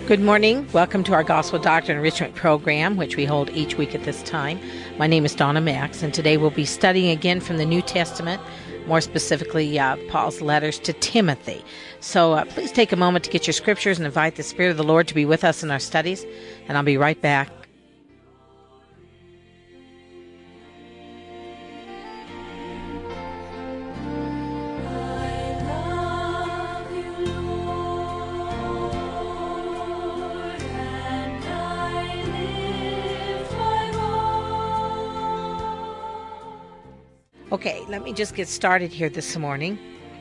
Good morning. Welcome to our Gospel Doctrine Enrichment Program, which we hold each week at this time. My name is Donna Max, and today we'll be studying again from the New Testament, more specifically Paul's letters to Timothy. So please take a moment to get your scriptures and invite the Spirit of the Lord to be with us in our studies, and I'll be right back. Okay, let me just get started here this morning.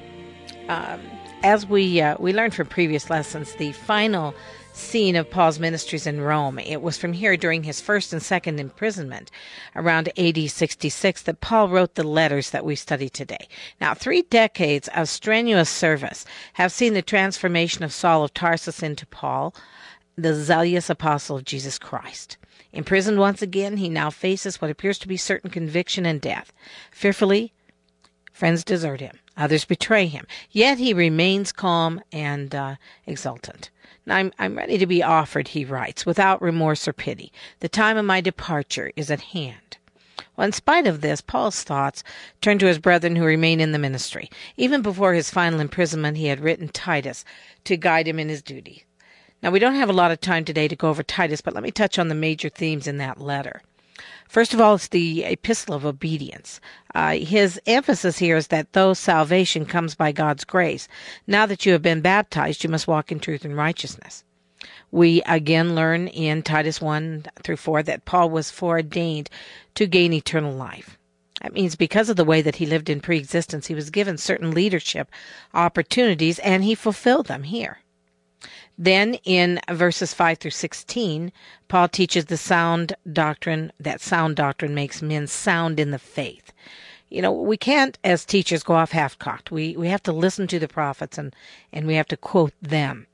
As we learned from previous lessons, the final scene of Paul's ministries in Rome, it was from here during his first and second imprisonment around AD 66 that Paul wrote the letters that we study today. Now, 3 decades of strenuous service have seen the transformation of Saul of Tarsus into Paul, the zealous apostle of Jesus Christ. Imprisoned once again, he now faces what appears to be certain conviction and death. Fearfully, friends desert him. Others betray him. Yet he remains calm and exultant. Now, I'm ready to be offered, he writes, without remorse or pity. The time of my departure is at hand. Well, in spite of this, Paul's thoughts turn to his brethren who remain in the ministry. Even before his final imprisonment, he had written Titus to guide him in his duty. Now, we don't have a lot of time today to go over Titus, but let me touch on the major themes in that letter. First of all, it's the epistle of obedience. His emphasis here is that though salvation comes by God's grace, now that you have been baptized, you must walk in truth and righteousness. We again learn in Titus 1-4 that Paul was foreordained to gain eternal life. That means because of the way that he lived in pre-existence, he was given certain leadership opportunities, and he fulfilled them here. Then in verses 5-16, Paul teaches the sound doctrine, that sound doctrine makes men sound in the faith. You know, we can't, as teachers, go off half-cocked. We have to listen to the prophets and we have to quote them.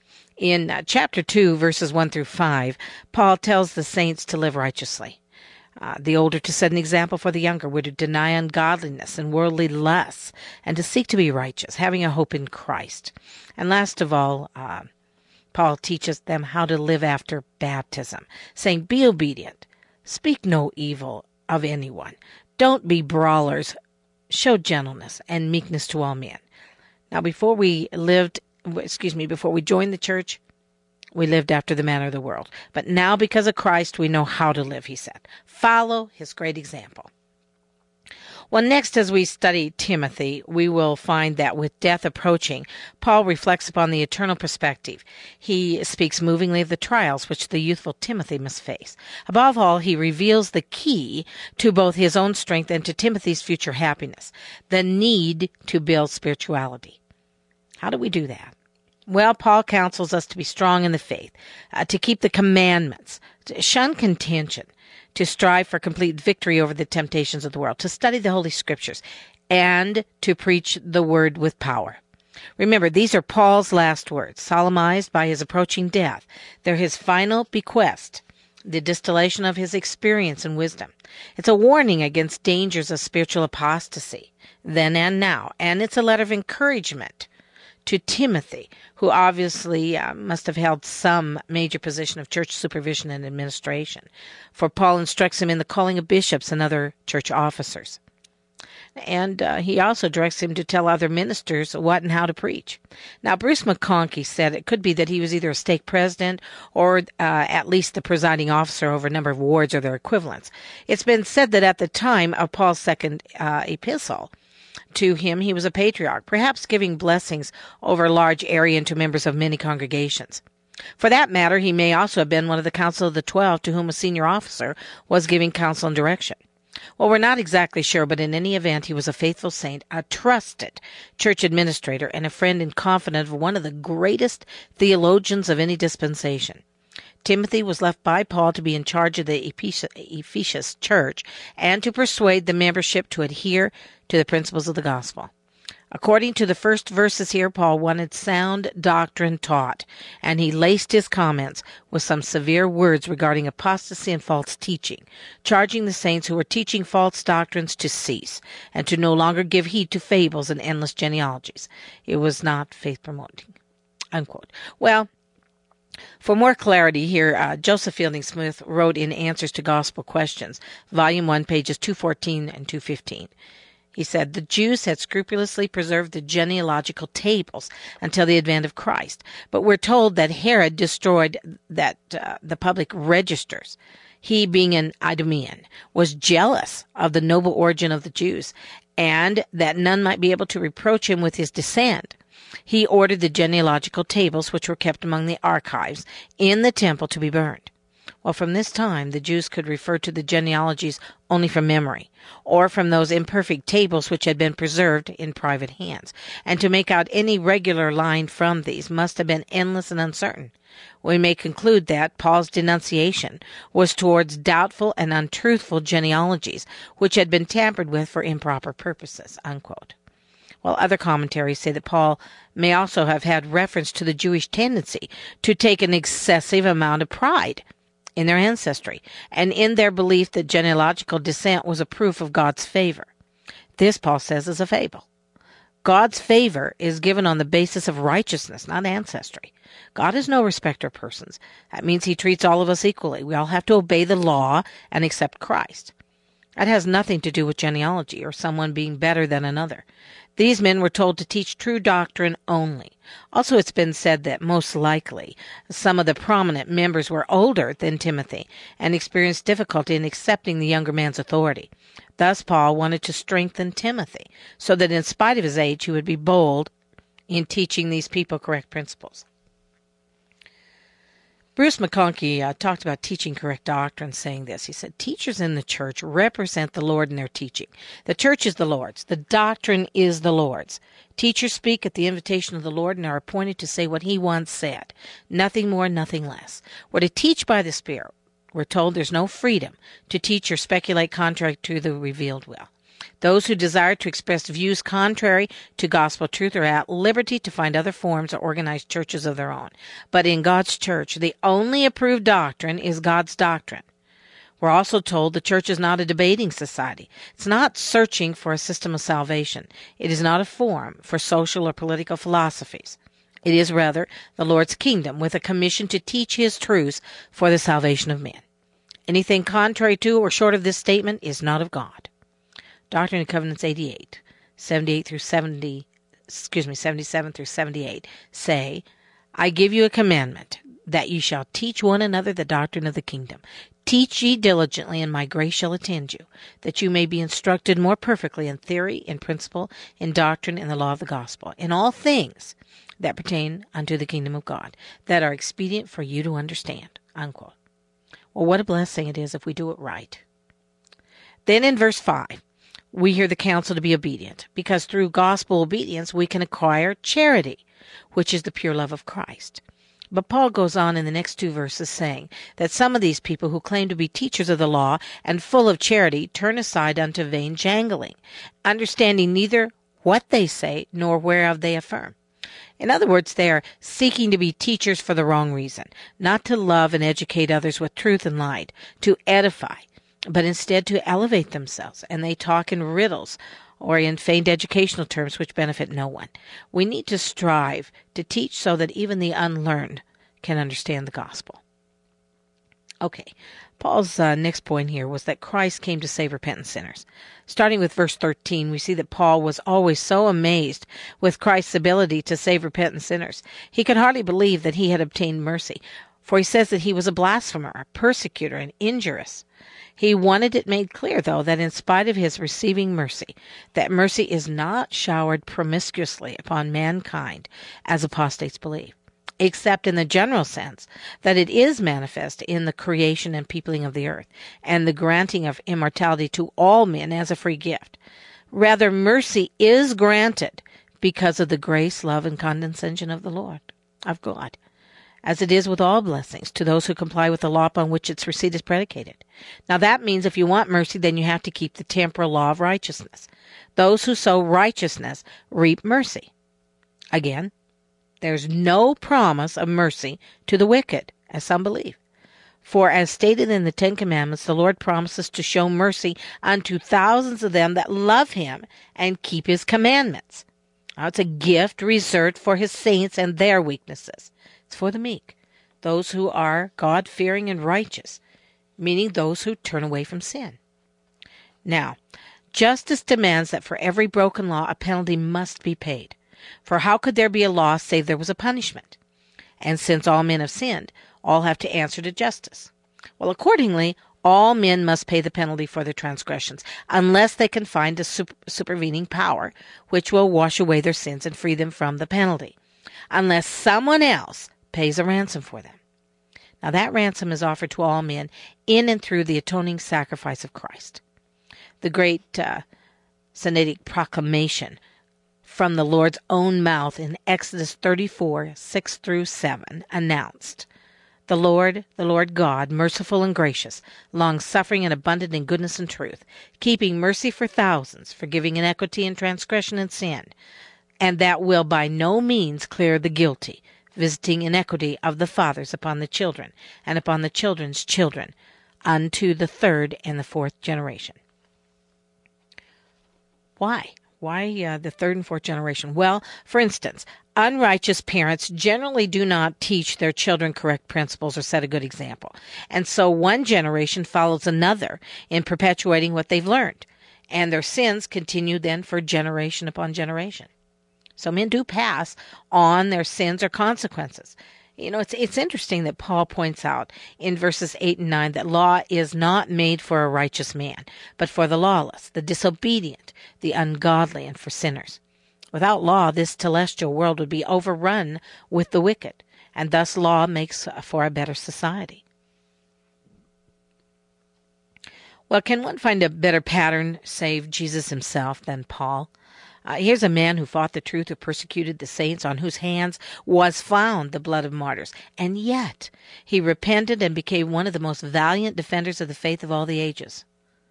In chapter 2, verses 1-5, Paul tells the saints to live righteously. The older to set an example for the younger, were to deny ungodliness and worldly lusts, and to seek to be righteous, having a hope in Christ. And last of all, Paul teaches them how to live after baptism, saying, be obedient, speak no evil of anyone, don't be brawlers, show gentleness and meekness to all men. Now, before we joined the church, we lived after the manner of the world. But now, because of Christ, we know how to live, he said. Follow his great example. Well, next, as we study Timothy, we will find that with death approaching, Paul reflects upon the eternal perspective. He speaks movingly of the trials which the youthful Timothy must face. Above all, he reveals the key to both his own strength and to Timothy's future happiness, the need to build spirituality. How do we do that? Well, Paul counsels us to be strong in the faith, to keep the commandments, to shun contention, to strive for complete victory over the temptations of the world, to study the Holy Scriptures, and to preach the Word with power. Remember, these are Paul's last words, solemnized by his approaching death. They're his final bequest, the distillation of his experience and wisdom. It's a warning against dangers of spiritual apostasy, then and now, and it's a letter of encouragement to Timothy, who obviously must have held some major position of church supervision and administration, for Paul instructs him in the calling of bishops and other church officers. And he also directs him to tell other ministers what and how to preach. Now, Bruce McConkie said it could be that he was either a stake president or at least the presiding officer over a number of wards or their equivalents. It's been said that at the time of Paul's second epistle to him, he was a patriarch, perhaps giving blessings over a large area and to members of many congregations. For that matter, he may also have been one of the council of the 12 to whom a senior officer was giving counsel and direction. Well, we're not exactly sure, but in any event, he was a faithful saint, a trusted church administrator, and a friend and confidant of one of the greatest theologians of any dispensation. Timothy was left by Paul to be in charge of the Ephesus church and to persuade the membership to adhere to the principles of the gospel. According to the first verses here, Paul wanted sound doctrine taught, and he laced his comments with some severe words regarding apostasy and false teaching, charging the saints who were teaching false doctrines to cease and to no longer give heed to fables and endless genealogies. It was not faith-promoting. Unquote. Well, For more clarity here, Joseph Fielding Smith wrote in Answers to Gospel Questions, Volume 1, pages 214 and 215. He said, the Jews had scrupulously preserved the genealogical tables until the advent of Christ, but we're told that Herod destroyed the public registers. He, being an Idumean, was jealous of the noble origin of the Jews, and that none might be able to reproach him with his descent. He ordered the genealogical tables, which were kept among the archives in the temple, to be burned. Well, from this time, the Jews could refer to the genealogies only from memory, or from those imperfect tables which had been preserved in private hands, and to make out any regular line from these must have been endless and uncertain. We may conclude that Paul's denunciation was towards doubtful and untruthful genealogies, which had been tampered with for improper purposes, unquote. While other commentaries say that Paul may also have had reference to the Jewish tendency to take an excessive amount of pride in their ancestry, and in their belief that genealogical descent was a proof of God's favor. This, Paul says, is a fable. God's favor is given on the basis of righteousness, not ancestry. God is no respecter of persons. That means he treats all of us equally. We all have to obey the law and accept Christ. That has nothing to do with genealogy or someone being better than another. These men were told to teach true doctrine only. Also, it's been said that most likely some of the prominent members were older than Timothy and experienced difficulty in accepting the younger man's authority. Thus, Paul wanted to strengthen Timothy so that in spite of his age, he would be bold in teaching these people correct principles. Bruce McConkie talked about teaching correct doctrine, saying this. He said, teachers in the church represent the Lord in their teaching. The church is the Lord's. The doctrine is the Lord's. Teachers speak at the invitation of the Lord and are appointed to say what he once said. Nothing more, nothing less. We're to teach by the Spirit. We're told there's no freedom to teach or speculate contrary to the revealed will. Those who desire to express views contrary to gospel truth are at liberty to find other forms or organized churches of their own. But in God's church, the only approved doctrine is God's doctrine. We're also told the church is not a debating society. It's not searching for a system of salvation. It is not a forum for social or political philosophies. It is rather the Lord's kingdom with a commission to teach his truths for the salvation of men. Anything contrary to or short of this statement is not of God. Doctrine and Covenants 77 through 78 say, I give you a commandment, that ye shall teach one another the doctrine of the kingdom. Teach ye diligently, and my grace shall attend you, that you may be instructed more perfectly in theory, in principle, in doctrine, in the law of the gospel, in all things that pertain unto the kingdom of God, that are expedient for you to understand. Unquote. Well, what a blessing it is if we do it right. Then in verse 5, we hear the counsel to be obedient, because through gospel obedience we can acquire charity, which is the pure love of Christ. But Paul goes on in the next two verses saying that some of these people who claim to be teachers of the law and full of charity turn aside unto vain jangling, understanding neither what they say nor whereof they affirm. In other words, they are seeking to be teachers for the wrong reason, not to love and educate others with truth and light, to edify, but instead to elevate themselves, and they talk in riddles or in feigned educational terms which benefit no one. We need to strive to teach so that even the unlearned can understand the gospel. Okay, Paul's next point here was that Christ came to save repentant sinners. Starting with verse 13, we see that Paul was always so amazed with Christ's ability to save repentant sinners. He could hardly believe that he had obtained mercy, for he says that he was a blasphemer, a persecutor, and injurious. He wanted it made clear, though, that in spite of his receiving mercy, that mercy is not showered promiscuously upon mankind, as apostates believe, except in the general sense that it is manifest in the creation and peopling of the earth, and the granting of immortality to all men as a free gift. Rather, mercy is granted because of the grace, love, and condescension of the Lord, of God, as it is with all blessings to those who comply with the law upon which its receipt is predicated. Now that means if you want mercy, then you have to keep the temporal law of righteousness. Those who sow righteousness reap mercy. Again, there's no promise of mercy to the wicked, as some believe. For as stated in the Ten Commandments, the Lord promises to show mercy unto thousands of them that love him and keep his commandments. Now, it's a gift reserved for his saints and their weaknesses. It's for the meek. those who are God-fearing and righteous, meaning those who turn away from sin. Now, justice demands that for every broken law, a penalty must be paid. For how could there be a law save there was a punishment? And since all men have sinned, all have to answer to justice. Well, accordingly, all men must pay the penalty for their transgressions, unless they can find a supervening power, which will wash away their sins and free them from the penalty, unless someone else pays a ransom for them. Now that ransom is offered to all men in and through the atoning sacrifice of Christ. The great Sinaitic proclamation from the Lord's own mouth in Exodus 34, 6 through 7, announced, the Lord God, merciful and gracious, long-suffering and abundant in goodness and truth, keeping mercy for thousands, forgiving iniquity and transgression and sin, and that will by no means clear the guilty, visiting iniquity of the fathers upon the children, and upon the children's children, unto the third and the fourth generation. Why? Why the third and fourth generation? Well, for instance, unrighteous parents generally do not teach their children correct principles or set a good example. And so one generation follows another in perpetuating what they've learned. And their sins continue then for generation upon generation. So men do pass on their sins or consequences. You know, it's interesting that Paul points out in verses 8 and 9 that law is not made for a righteous man, but for the lawless, the disobedient, the ungodly, and for sinners. Without law, this celestial world would be overrun with the wicked, and thus law makes for a better society. Well, can one find a better pattern, save Jesus himself, than Paul? Here's a man who fought the truth, who persecuted the saints, on whose hands was found the blood of martyrs. And yet, he repented and became one of the most valiant defenders of the faith of all the ages.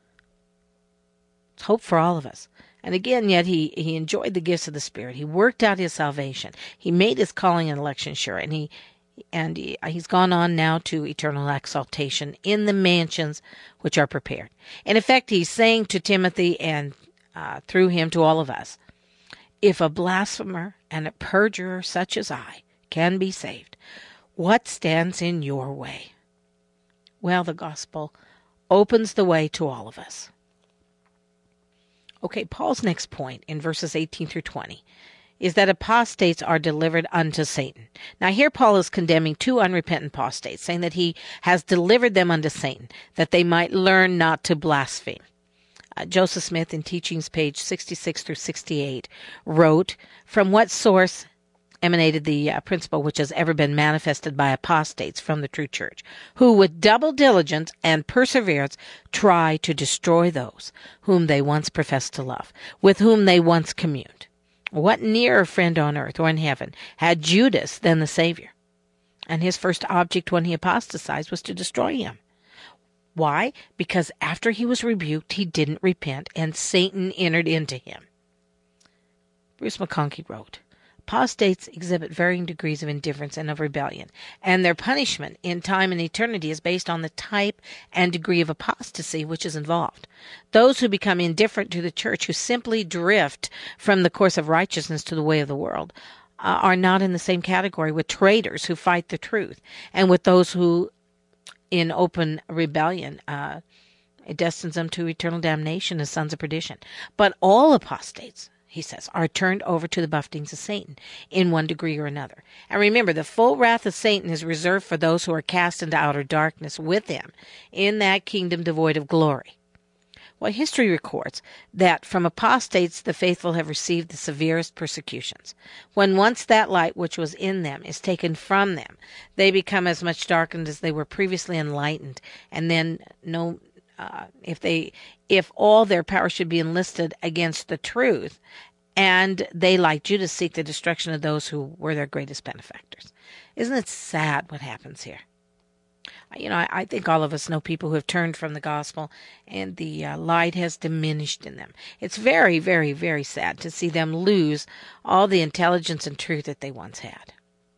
It's hope for all of us. And again, yet he enjoyed the gifts of the Spirit. He worked out his salvation. He made his calling and election sure. And he's gone on now to eternal exaltation in the mansions which are prepared. In effect, he's saying to Timothy and through him to all of us, if a blasphemer and a perjurer such as I can be saved, what stands in your way? Well, the gospel opens the way to all of us. Okay, Paul's next point in verses 18 through 20 is that apostates are delivered unto Satan. Now here Paul is condemning two unrepentant apostates, saying that he has delivered them unto Satan, that they might learn not to blaspheme. Joseph Smith, in Teachings, page 66 through 68, wrote, from what source emanated the principle which has ever been manifested by apostates from the true church, who with double diligence and perseverance try to destroy those whom they once professed to love, with whom they once communed. What nearer friend on earth or in heaven had Judas than the Savior? And his first object when he apostatized was to destroy him. Why? Because after he was rebuked, he didn't repent, and Satan entered into him. Bruce McConkie wrote, apostates exhibit varying degrees of indifference and of rebellion, and their punishment in time and eternity is based on the type and degree of apostasy which is involved. Those who become indifferent to the church, who simply drift from the course of righteousness to the way of the world, are not in the same category with traitors who fight the truth, and with those who in open rebellion, it destines them to eternal damnation as sons of perdition. But all apostates, he says, are turned over to the buffetings of Satan in one degree or another. And remember, the full wrath of Satan is reserved for those who are cast into outer darkness with him in that kingdom devoid of glory. Well, history records that from apostates the faithful have received the severest persecutions. When once that light which was in them is taken from them, they become as much darkened as they were previously enlightened. And then if all their power should be enlisted against the truth, and they, like Judas, seek the destruction of those who were their greatest benefactors. Isn't it sad what happens here? You know, I think all of us know people who have turned from the gospel and the light has diminished in them. It's very, very, very sad to see them lose all the intelligence and truth that they once had.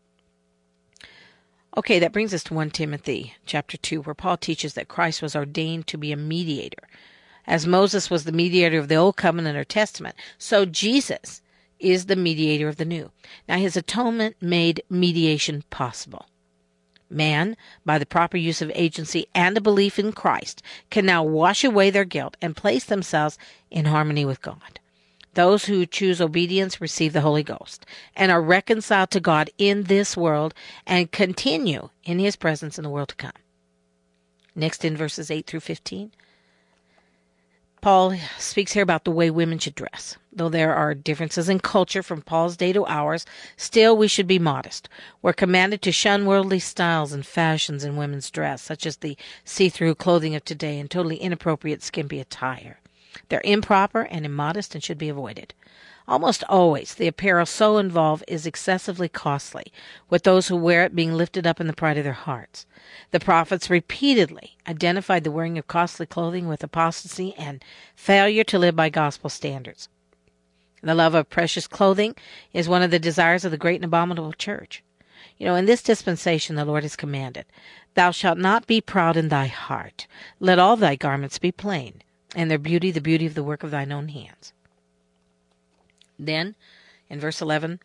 Okay, that brings us to 1 Timothy chapter 2, where Paul teaches that Christ was ordained to be a mediator. As Moses was the mediator of the Old Covenant or Testament, so Jesus is the mediator of the New. Now, his atonement made mediation possible. Man, by the proper use of agency and a belief in Christ, can now wash away their guilt and place themselves in harmony with God. Those who choose obedience receive the Holy Ghost and are reconciled to God in this world and continue in His presence in the world to come. Next, in verses 8 through 15, Paul speaks here about the way women should dress. Though there are differences in culture from Paul's day to ours, still we should be modest. We're commanded to shun worldly styles and fashions in women's dress, such as the see-through clothing of today and totally inappropriate skimpy attire. They're improper and immodest and should be avoided. Almost always, the apparel so involved is excessively costly, with those who wear it being lifted up in the pride of their hearts. The prophets repeatedly identified the wearing of costly clothing with apostasy and failure to live by gospel standards. The love of precious clothing is one of the desires of the great and abominable church. In this dispensation the Lord has commanded, "Thou shalt not be proud in thy heart. Let all thy garments be plain, and their beauty the beauty of the work of thine own hands." Then, in verse 11,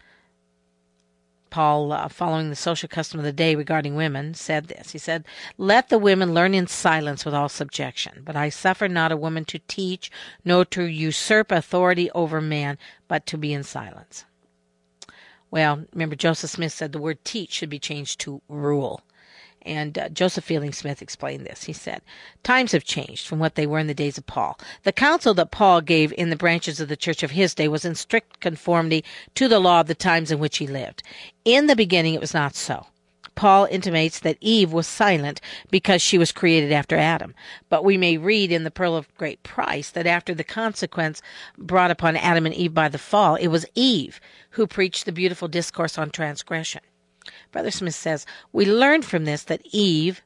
Paul, following the social custom of the day regarding women, said this. He said, "Let the women learn in silence with all subjection. But I suffer not a woman to teach, nor to usurp authority over man, but to be in silence." Well, remember Joseph Smith said the word teach should be changed to rule. And Joseph Fielding Smith explained this. He said, "Times have changed from what they were in the days of Paul. The counsel that Paul gave in the branches of the church of his day was in strict conformity to the law of the times in which he lived. In the beginning it was not so. Paul intimates that Eve was silent because she was created after Adam. But we may read in the Pearl of Great Price that after the consequence brought upon Adam and Eve by the fall, it was Eve who preached the beautiful discourse on transgression." Brother Smith says, "We learn from this that Eve,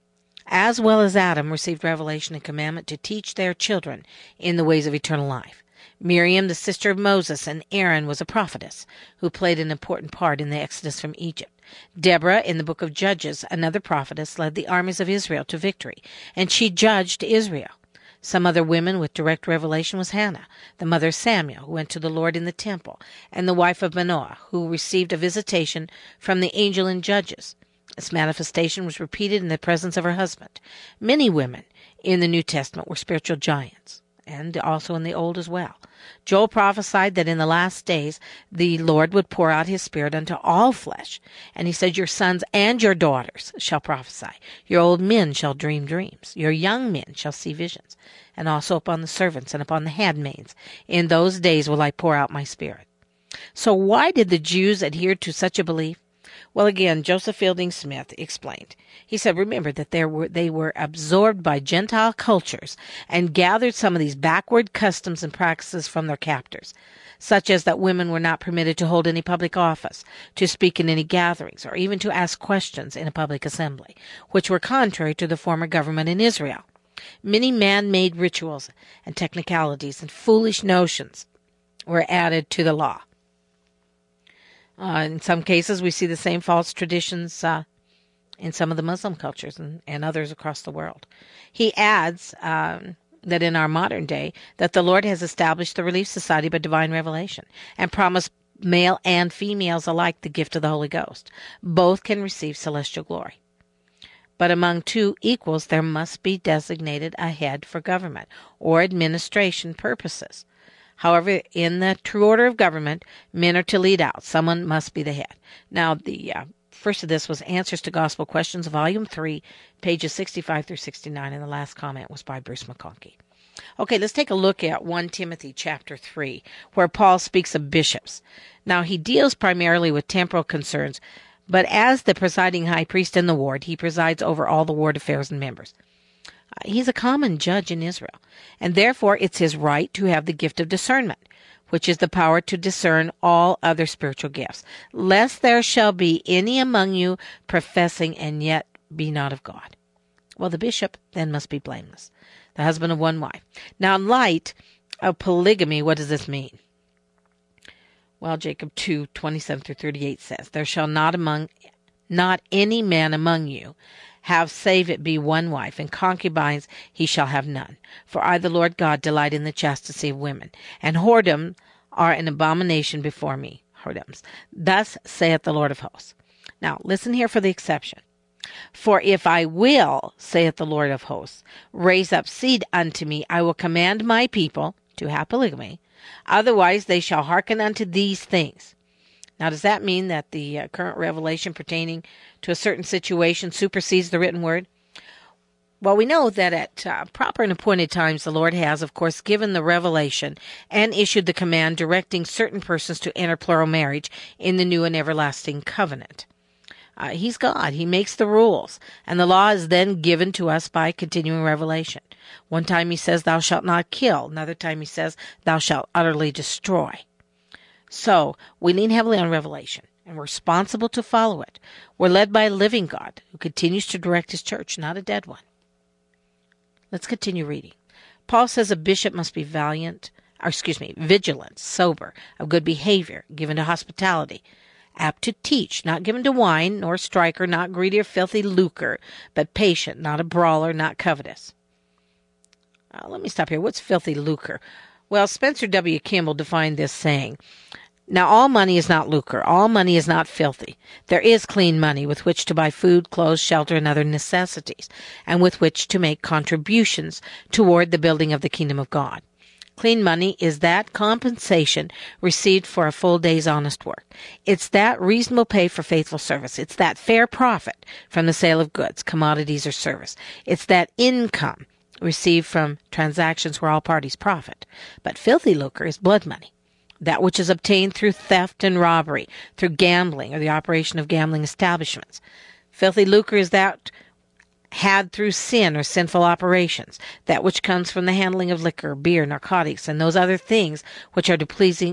as well as Adam, received revelation and commandment to teach their children in the ways of eternal life. Miriam, the sister of Moses and Aaron, was a prophetess who played an important part in the exodus from Egypt. Deborah, in the book of Judges, another prophetess, led the armies of Israel to victory, and she judged Israel. Some other women with direct revelation was Hannah, the mother of Samuel, who went to the Lord in the temple, and the wife of Manoah, who received a visitation from the angel in Judges. This manifestation was repeated in the presence of her husband. Many women in the New Testament were spiritual giants, and also in the Old as well. Joel prophesied that in the last days the Lord would pour out his Spirit unto all flesh. And he said, "Your sons and your daughters shall prophesy. Your old men shall dream dreams. Your young men shall see visions. And also upon the servants and upon the handmaids. In those days will I pour out my Spirit." So why did the Jews adhere to such a belief? Well, again, Joseph Fielding Smith explained. He said, remember that they were absorbed by Gentile cultures and gathered some of these backward customs and practices from their captors, such as that women were not permitted to hold any public office, to speak in any gatherings, or even to ask questions in a public assembly, which were contrary to the former government in Israel. Many man-made rituals and technicalities and foolish notions were added to the law. In some cases, we see the same false traditions in some of the Muslim cultures and others across the world. He adds that in our modern day, that the Lord has established the Relief Society by divine revelation and promised male and females alike the gift of the Holy Ghost. Both can receive celestial glory. But among two equals, there must be designated a head for government or administration purposes. However, in the true order of government, men are to lead out. Someone must be the head. Now, the first of this was Answers to Gospel Questions, Volume 3, pages 65 through 69, and the last comment was by Bruce McConkie. Okay, let's take a look at 1 Timothy chapter 3, where Paul speaks of bishops. Now, he deals primarily with temporal concerns, but as the presiding high priest in the ward, he presides over all the ward affairs and members. He's a common judge in Israel, and therefore it's his right to have the gift of discernment, which is the power to discern all other spiritual gifts, lest there shall be any among you professing and yet be not of God. Well, the bishop then must be blameless, the husband of one wife. Now, in light of polygamy, what does this mean? Well, Jacob 2:27 through 38 says, "There shall not any man among you have save it be one wife, and concubines he shall have none. For I, the Lord God, delight in the chastity of women, and whoredom are an abomination before me." Whoredoms. "Thus saith the Lord of hosts." Now, listen here for the exception. For if I will, saith the Lord of hosts, raise up seed unto me, I will command my people to have polygamy. Otherwise they shall hearken unto these things. Now, does that mean that the current revelation pertaining to a certain situation supersedes the written word? Well, we know that at proper and appointed times, the Lord has, of course, given the revelation and issued the command directing certain persons to enter plural marriage in the new and everlasting covenant. He's God. He makes the rules. And the law is then given to us by continuing revelation. One time he says, thou shalt not kill. Another time he says, thou shalt utterly destroy. So, we lean heavily on revelation, and we're responsible to follow it. We're led by a living God who continues to direct his church, not a dead one. Let's continue reading. Paul says a bishop must be vigilant, sober, of good behavior, given to hospitality, apt to teach, not given to wine, nor striker, not greedy or filthy lucre, but patient, not a brawler, not covetous. Let me stop here. What's filthy lucre? Well, Spencer W. Kimball defined this saying, now all money is not lucre. All money is not filthy. There is clean money with which to buy food, clothes, shelter, and other necessities, and with which to make contributions toward the building of the kingdom of God. Clean money is that compensation received for a full day's honest work. It's that reasonable pay for faithful service. It's that fair profit from the sale of goods, commodities, or service. It's that income received from transactions where all parties profit. But filthy lucre is blood money, that which is obtained through theft and robbery, through gambling or the operation of gambling establishments. Filthy lucre is that had through sin or sinful operations, that which comes from the handling of liquor, beer, narcotics, and those other things which are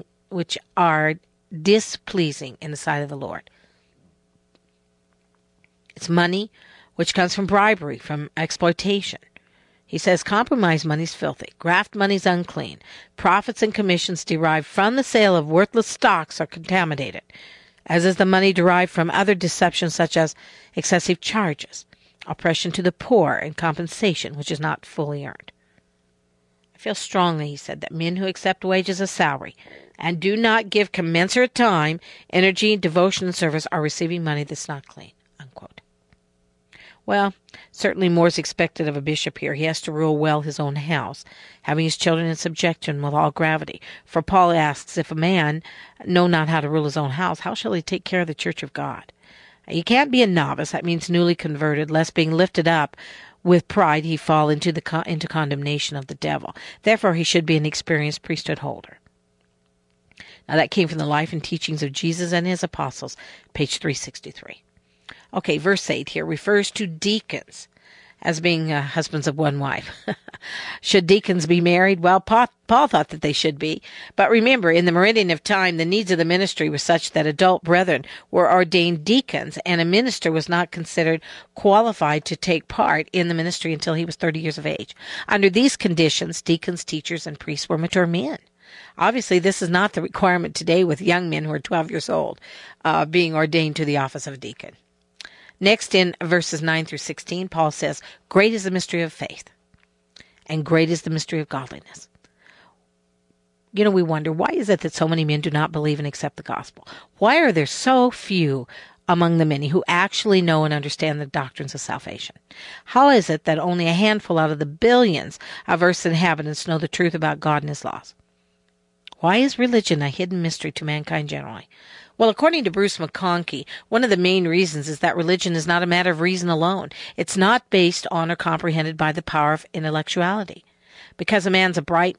displeasing in the sight of the Lord. It's money which comes from bribery, from exploitation. He says compromise money is filthy. Graft money is unclean. Profits and commissions derived from the sale of worthless stocks are contaminated, as is the money derived from other deceptions such as excessive charges, oppression to the poor, and compensation which is not fully earned. I feel strongly, he said, that men who accept wages as salary and do not give commensurate time, energy, devotion, and service are receiving money that's not clean, unquote. Well, certainly more is expected of a bishop here. He has to rule well his own house, having his children in subjection with all gravity. For Paul asks, if a man know not how to rule his own house, how shall he take care of the church of God? He can't be a novice, that means newly converted, lest being lifted up with pride he fall into condemnation of the devil. Therefore he should be an experienced priesthood holder. Now that came from the life and teachings of Jesus and his apostles, page 363. Okay, verse 8 here refers to deacons as being husbands of one wife. Should deacons be married? Well, Paul thought that they should be. But remember, in the meridian of time, the needs of the ministry were such that adult brethren were ordained deacons, and a minister was not considered qualified to take part in the ministry until he was 30 years of age. Under these conditions, deacons, teachers, and priests were mature men. Obviously, this is not the requirement today with young men who are 12 years old being ordained to the office of deacon. Next, in verses 9 through 16, Paul says, great is the mystery of faith, and great is the mystery of godliness. You know, we wonder, why is it that so many men do not believe and accept the gospel? Why are there so few among the many who actually know and understand the doctrines of salvation? How is it that only a handful out of the billions of Earth's inhabitants know the truth about God and his laws? Why is religion a hidden mystery to mankind generally? Well, according to Bruce McConkie, one of the main reasons is that religion is not a matter of reason alone. It's not based on or comprehended by the power of intellectuality. Because a man has a bright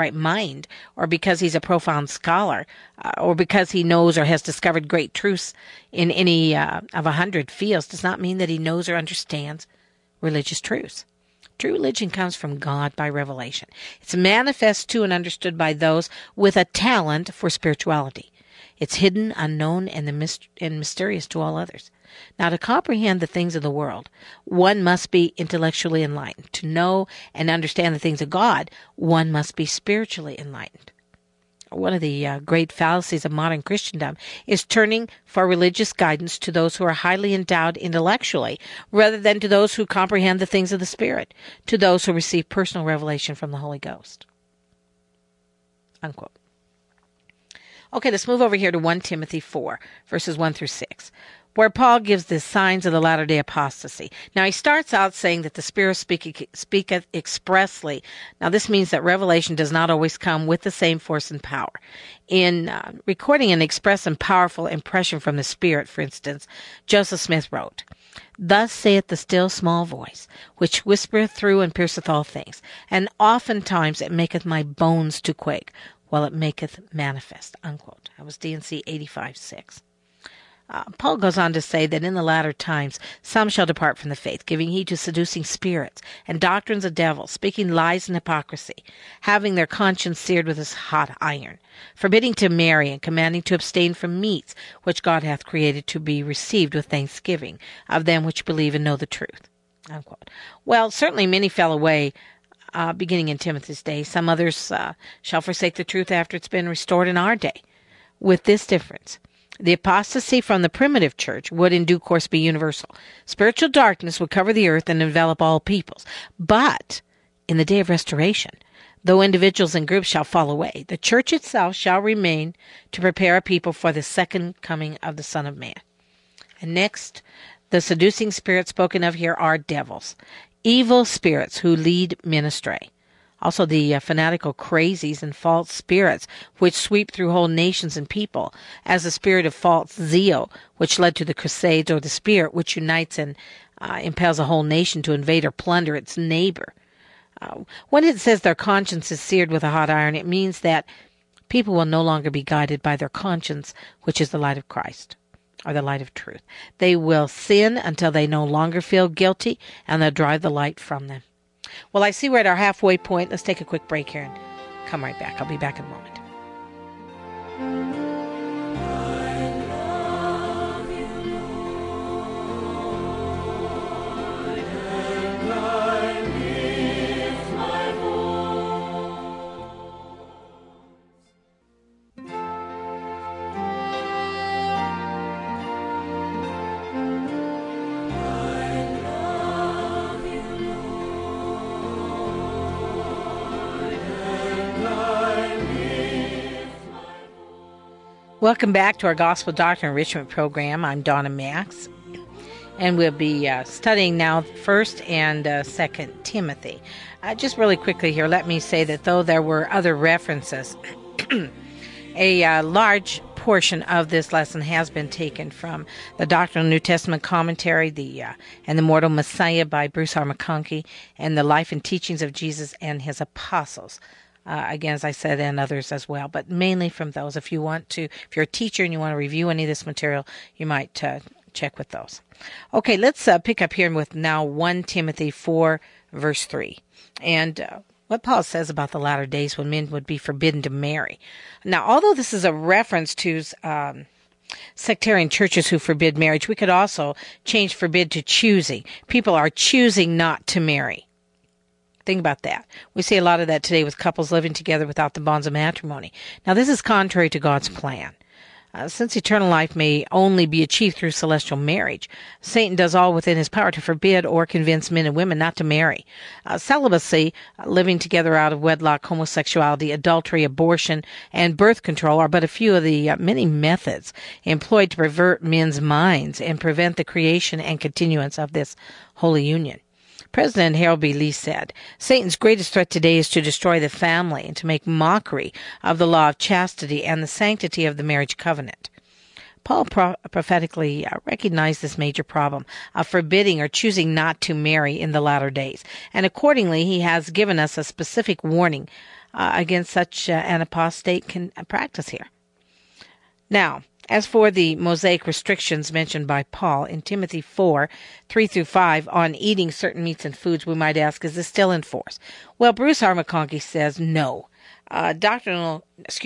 mind, or because he's a profound scholar, or because he knows or has discovered great truths in any of 100 fields, does not mean that he knows or understands religious truths. True religion comes from God by revelation. It's manifest to and understood by those with a talent for spirituality. It's hidden, unknown, and mysterious to all others. Now, to comprehend the things of the world, one must be intellectually enlightened. To know and understand the things of God, one must be spiritually enlightened. One of the great fallacies of modern Christendom is turning for religious guidance to those who are highly endowed intellectually, rather than to those who comprehend the things of the Spirit, to those who receive personal revelation from the Holy Ghost. Unquote. Okay, let's move over here to 1 Timothy 4, verses 1 through 6. where Paul gives the signs of the latter-day apostasy. Now, he starts out saying that the Spirit speaketh expressly. Now, this means that revelation does not always come with the same force and power. In recording an express and powerful impression from the Spirit, for instance, Joseph Smith wrote, "Thus saith the still small voice, which whispereth through and pierceth all things, and oftentimes it maketh my bones to quake, while it maketh manifest." Unquote. That was D&C 85:6. Paul goes on to say that in the latter times some shall depart from the faith, giving heed to seducing spirits and doctrines of devils, speaking lies and hypocrisy, having their conscience seared with this hot iron, forbidding to marry and commanding to abstain from meats which God hath created to be received with thanksgiving of them which believe and know the truth. Unquote. Well, certainly many fell away beginning in Timothy's day. Some others shall forsake the truth after it's been restored in our day, with this difference. The apostasy from the primitive church would in due course be universal. Spiritual darkness would cover the earth and envelop all peoples. But in the day of restoration, though individuals and groups shall fall away, the church itself shall remain to prepare a people for the second coming of the Son of Man. And next, the seducing spirits spoken of here are devils, evil spirits who lead men astray. Also the fanatical crazies and false spirits which sweep through whole nations and people, as the spirit of false zeal which led to the Crusades, or the spirit which unites and impels a whole nation to invade or plunder its neighbor. When it says their conscience is seared with a hot iron, it means that people will no longer be guided by their conscience, which is the light of Christ, or the light of truth. They will sin until they no longer feel guilty, and they'll drive the light from them. Well, I see we're at our halfway point. Let's take a quick break here and come right back. I'll be back in a moment. Welcome back to our Gospel Doctrine Enrichment Program. I'm Donna Max, and we'll be studying now 1st and 2nd Timothy. Just really quickly here, let me say that though there were other references, a large portion of this lesson has been taken from the Doctrinal New Testament Commentary, and the Mortal Messiah by Bruce R. McConkie, and the Life and Teachings of Jesus and His Apostles. Again, as I said, and others as well, but mainly from those. If you're a teacher and you want to review any of this material, you might check with those. Okay, let's pick up here with now 1 Timothy 4, verse 3. And what Paul says about the latter days when men would be forbidden to marry. Now, although this is a reference to sectarian churches who forbid marriage, we could also change forbid to choosing. People are choosing not to marry. Think about that. We see a lot of that today with couples living together without the bonds of matrimony. Now, this is contrary to God's plan. Since eternal life may only be achieved through celestial marriage, Satan does all within his power to forbid or convince men and women not to marry. Celibacy, living together out of wedlock, homosexuality, adultery, abortion, and birth control are but a few of the many methods employed to pervert men's minds and prevent the creation and continuance of this holy union. President Harold B. Lee said, "Satan's greatest threat today is to destroy the family and to make mockery of the law of chastity and the sanctity of the marriage covenant." Paul prophetically recognized this major problem of forbidding or choosing not to marry in the latter days, and accordingly he has given us a specific warning against such an apostate practice here. Now, as for the Mosaic restrictions mentioned by Paul in Timothy 4, 3 through 5 on eating certain meats and foods, we might ask, is this still in force? Well, Bruce R. McConkie says no. The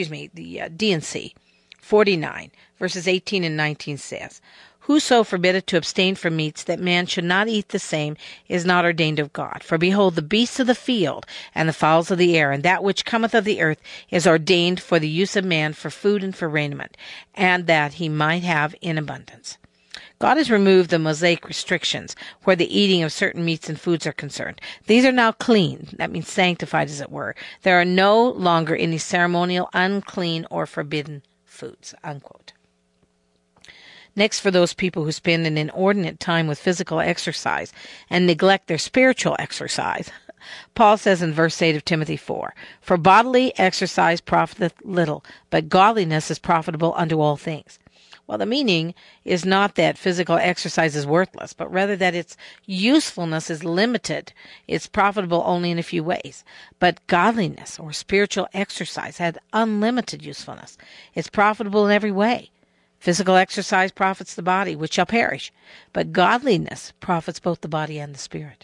D&C 49, verses 18 and 19 says, "Whoso forbiddeth to abstain from meats, that man should not eat the same, is not ordained of God. For behold, the beasts of the field, and the fowls of the air, and that which cometh of the earth, is ordained for the use of man, for food and for raiment, and that he might have in abundance." God has removed the Mosaic restrictions where the eating of certain meats and foods are concerned. These are now clean. That means sanctified, as it were. There are no longer any ceremonial, unclean, or forbidden foods, unquote. Next, for those people who spend an inordinate time with physical exercise and neglect their spiritual exercise, Paul says in verse 8 of Timothy 4, "For bodily exercise profiteth little, but godliness is profitable unto all things." Well, the meaning is not that physical exercise is worthless, but rather that its usefulness is limited. It's profitable only in a few ways. But godliness or spiritual exercise has unlimited usefulness. It's profitable in every way. Physical exercise profits the body, which shall perish, but godliness profits both the body and the spirit.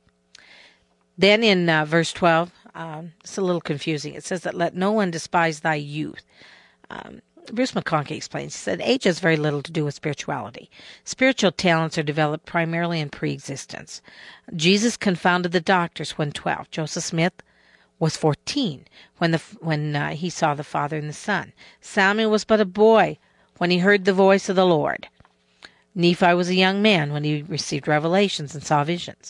Then in verse 12, it's a little confusing. It says that let no one despise thy youth. Bruce McConkie explains, he said, age has very little to do with spirituality. Spiritual talents are developed primarily in pre-existence. Jesus confounded the doctors when 12. Joseph Smith was 14 when he saw the Father and the Son. Samuel was but a boy when he heard the voice of the Lord. Nephi was a young man when he received revelations and saw visions.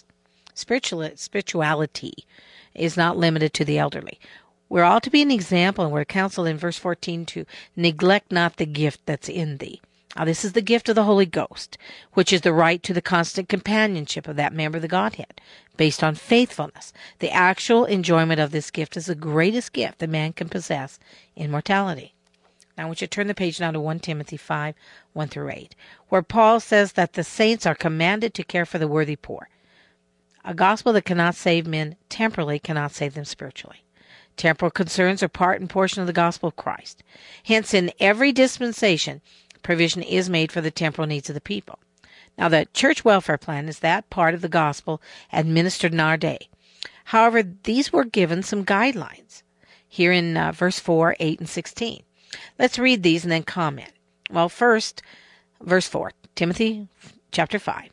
Spirituality is not limited to the elderly. We're all to be an example, and we're counseled in verse 14 to neglect not the gift that's in thee. Now, this is the gift of the Holy Ghost, which is the right to the constant companionship of that member of the Godhead, based on faithfulness. The actual enjoyment of this gift is the greatest gift that man can possess in mortality. Now, I want you to turn the page now to 1 Timothy 5, 1 through 8, where Paul says that the saints are commanded to care for the worthy poor. A gospel that cannot save men temporally cannot save them spiritually. Temporal concerns are part and portion of the gospel of Christ. Hence, in every dispensation, provision is made for the temporal needs of the people. Now, the church welfare plan is that part of the gospel administered in our day. However, these were given some guidelines here in verse 4, 8, and 16. Let's read these and then comment. Well, first, verse 4, Timothy chapter 5.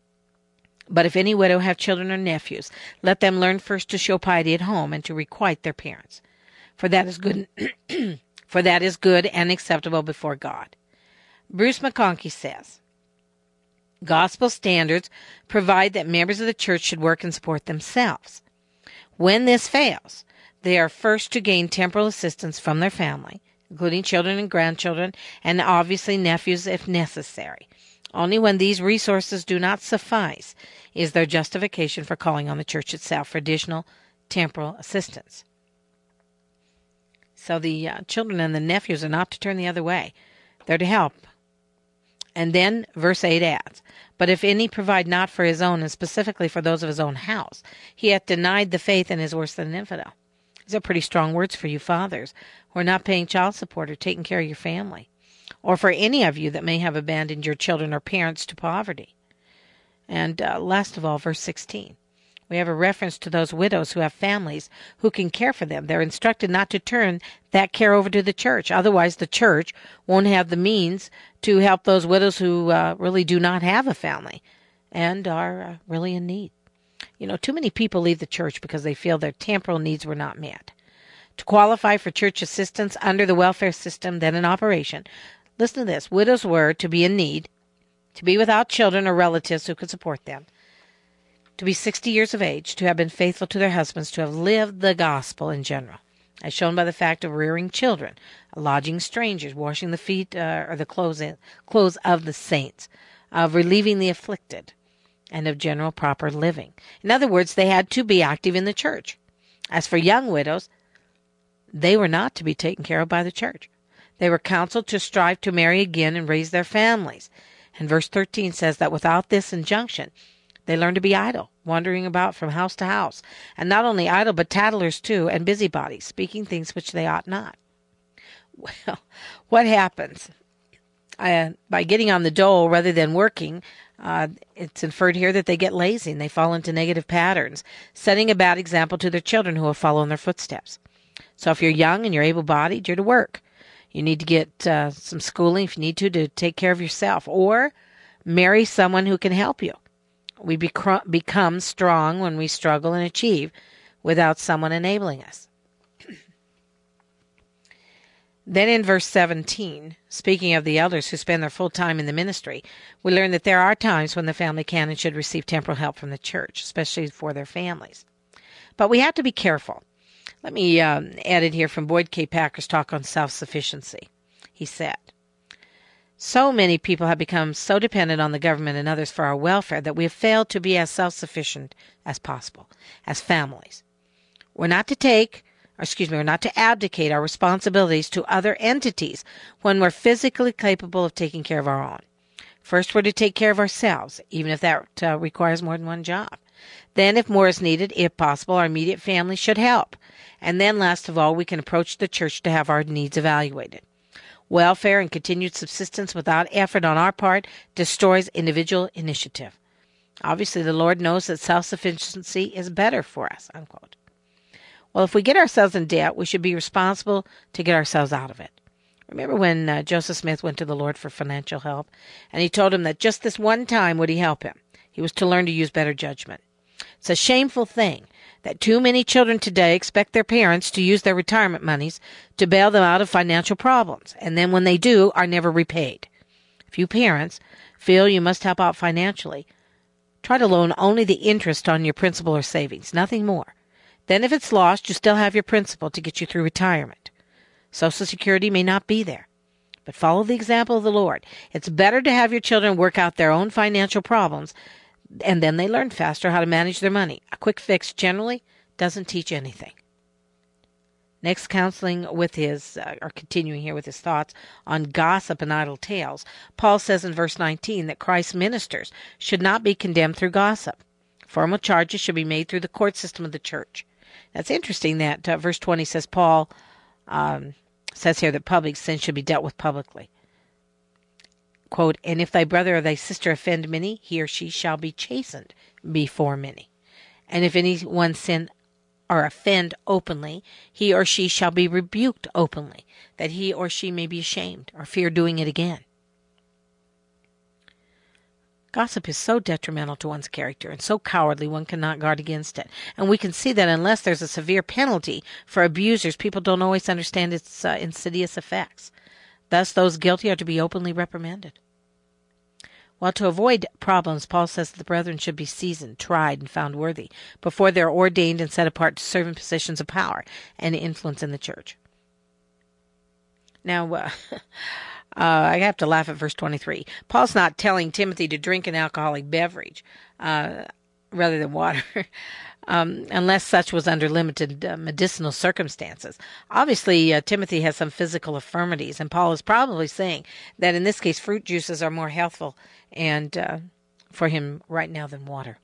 But if any widow have children or nephews, let them learn first to show piety at home and to requite their parents. For that is good for that is good and acceptable before God. Bruce McConkie says, gospel standards provide that members of the church should work and support themselves. When this fails, they are first to gain temporal assistance from their family, including children and grandchildren, and obviously nephews if necessary. Only when these resources do not suffice is there justification for calling on the church itself for additional temporal assistance. So the children and the nephews are not to turn the other way. They're to help. And then verse 8 adds, but if any provide not for his own, and specifically for those of his own house, he hath denied the faith and is worse than an infidel. These are pretty strong words for you fathers who are not paying child support or taking care of your family, or for any of you that may have abandoned your children or parents to poverty. And last of all, verse 16. We have a reference to those widows who have families who can care for them. They're instructed not to turn that care over to the church. Otherwise, the church won't have the means to help those widows who really do not have a family and are really in need. You know, too many people leave the church because they feel their temporal needs were not met. To qualify for church assistance under the welfare system then in operation, listen to this. Widows were to be in need, to be without children or relatives who could support them, to be 60 years of age, to have been faithful to their husbands, to have lived the gospel in general, as shown by the fact of rearing children, lodging strangers, washing the feet or the clothes of the saints, of relieving the afflicted, and of general proper living. In other words, they had to be active in the church. As for young widows, they were not to be taken care of by the church. They were counseled to strive to marry again and raise their families. And verse 13 says that without this injunction, they learn to be idle, wandering about from house to house. And not only idle, but tattlers too, and busybodies, speaking things which they ought not. Well, what happens? By getting on the dole rather than working, it's inferred here that they get lazy and they fall into negative patterns, setting a bad example to their children who will follow in their footsteps. So if you're young and you're able-bodied, you're to work. You need to get some schooling if you need to take care of yourself, or marry someone who can help you. We become strong when we struggle and achieve without someone enabling us. Then in verse 17, speaking of the elders who spend their full time in the ministry, we learn that there are times when the family can and should receive temporal help from the church, especially for their families. But we have to be careful. Let me add it here from Boyd K. Packer's talk on self-sufficiency. He said, So many people have become so dependent on the government and others for our welfare that we have failed to be as self-sufficient as possible as families. We're not to abdicate our responsibilities to other entities when we're physically capable of taking care of our own. First, we're to take care of ourselves, even if that requires more than one job. Then, if more is needed, if possible, our immediate family should help. And then, last of all, we can approach the church to have our needs evaluated. Welfare and continued subsistence without effort on our part destroys individual initiative. Obviously, the Lord knows that self-sufficiency is better for us, unquote. Well, if we get ourselves in debt, we should be responsible to get ourselves out of it. Remember when Joseph Smith went to the Lord for financial help, and he told him that just this one time would he help him. He was to learn to use better judgment. It's a shameful thing that too many children today expect their parents to use their retirement monies to bail them out of financial problems, and then when they do, are never repaid. If you parents feel you must help out financially, try to loan only the interest on your principal or savings, nothing more. Then if it's lost, you still have your principal to get you through retirement. Social Security may not be there, but follow the example of the Lord. It's better to have your children work out their own financial problems, and then they learn faster how to manage their money. A quick fix generally doesn't teach anything. Next, continuing here with his thoughts on gossip and idle tales, Paul says in verse 19 that Christ's ministers should not be condemned through gossip. Formal charges should be made through the court system of the church. That's interesting that verse 20 says Paul says here that public sin should be dealt with publicly. Quote, and if thy brother or thy sister offend many, he or she shall be chastened before many. And if anyone sin or offend openly, he or she shall be rebuked openly, that he or she may be ashamed or fear doing it again. Gossip is so detrimental to one's character and so cowardly one cannot guard against it. And we can see that unless there's a severe penalty for abusers, people don't always understand its insidious effects. Thus, those guilty are to be openly reprimanded. While to avoid problems, Paul says that the brethren should be seasoned, tried, and found worthy before they're ordained and set apart to serve in positions of power and influence in the church. Now, I have to laugh at verse 23. Paul's not telling Timothy to drink an alcoholic beverage rather than water, unless such was under limited medicinal circumstances. Obviously, Timothy has some physical infirmities, and Paul is probably saying that in this case, fruit juices are more healthful and for him right now than water.